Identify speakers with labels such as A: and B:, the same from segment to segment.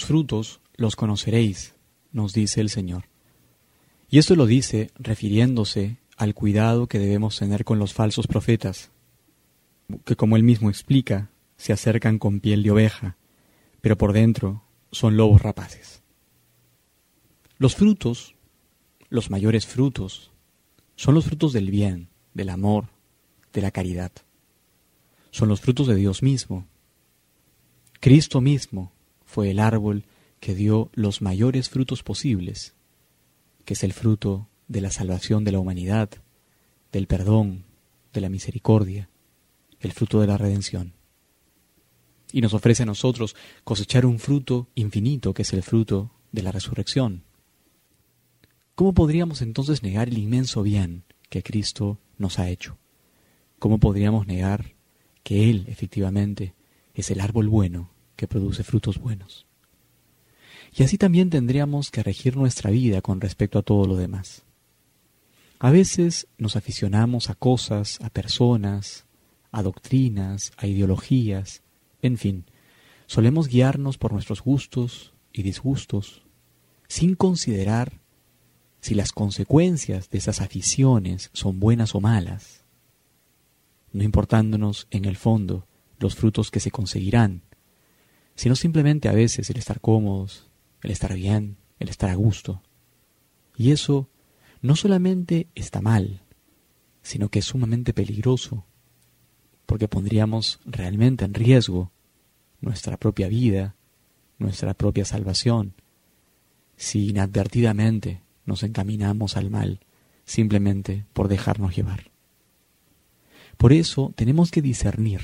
A: sus frutos los conoceréis, nos dice el Señor. Y esto lo dice refiriéndose al cuidado que debemos tener con los falsos profetas, que como él mismo explica, se acercan con piel de oveja, pero por dentro son lobos rapaces. Los frutos, los mayores frutos, son los frutos del bien, del amor, de la caridad. Son los frutos de Dios mismo. Cristo mismo fue el árbol que dio los mayores frutos posibles, que es el fruto de la salvación de la humanidad, del perdón, de la misericordia, el fruto de la redención. Y nos ofrece a nosotros cosechar un fruto infinito, que es el fruto de la resurrección. ¿Cómo podríamos entonces negar el inmenso bien que Cristo nos ha hecho? ¿Cómo podríamos negar que Él, efectivamente, es el árbol bueno que produce frutos buenos? Y así también tendríamos que regir nuestra vida con respecto a todo lo demás. A veces nos aficionamos a cosas, a personas, a doctrinas, a ideologías, en fin, solemos guiarnos por nuestros gustos y disgustos, sin considerar si las consecuencias de esas aficiones son buenas o malas, no importándonos en el fondo los frutos que se conseguirán, sino simplemente a veces el estar cómodos, el estar bien, el estar a gusto. Y eso no solamente está mal, sino que es sumamente peligroso, porque pondríamos realmente en riesgo nuestra propia vida, nuestra propia salvación, si inadvertidamente nos encaminamos al mal, simplemente por dejarnos llevar. Por eso tenemos que discernir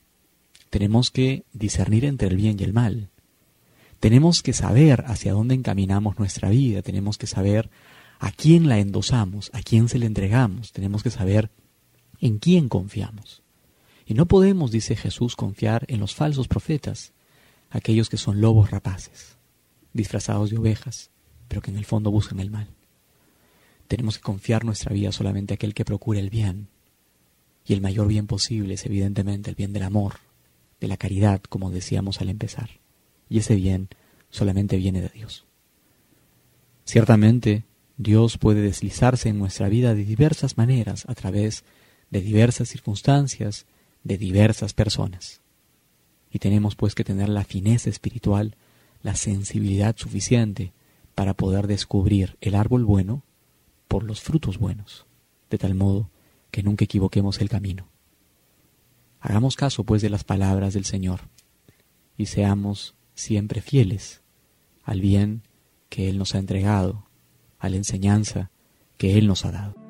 A: entre el bien y el mal. Tenemos que saber hacia dónde encaminamos nuestra vida, tenemos que saber a quién la endosamos, a quién se la entregamos, tenemos que saber en quién confiamos. Y no podemos, dice Jesús, confiar en los falsos profetas, aquellos que son lobos rapaces, disfrazados de ovejas, pero que en el fondo buscan el mal. Tenemos que confiar nuestra vida solamente a aquel que procura el bien, y el mayor bien posible es evidentemente el bien del amor, de la caridad, como decíamos al empezar. Y ese bien solamente viene de Dios. Ciertamente, Dios puede deslizarse en nuestra vida de diversas maneras, a través de diversas circunstancias, de diversas personas. Y tenemos pues que tener la fineza espiritual, la sensibilidad suficiente para poder descubrir el árbol bueno por los frutos buenos, de tal modo que nunca equivoquemos el camino. Hagamos caso pues de las palabras del Señor y seamos siempre fieles al bien que Él nos ha entregado, a la enseñanza que Él nos ha dado.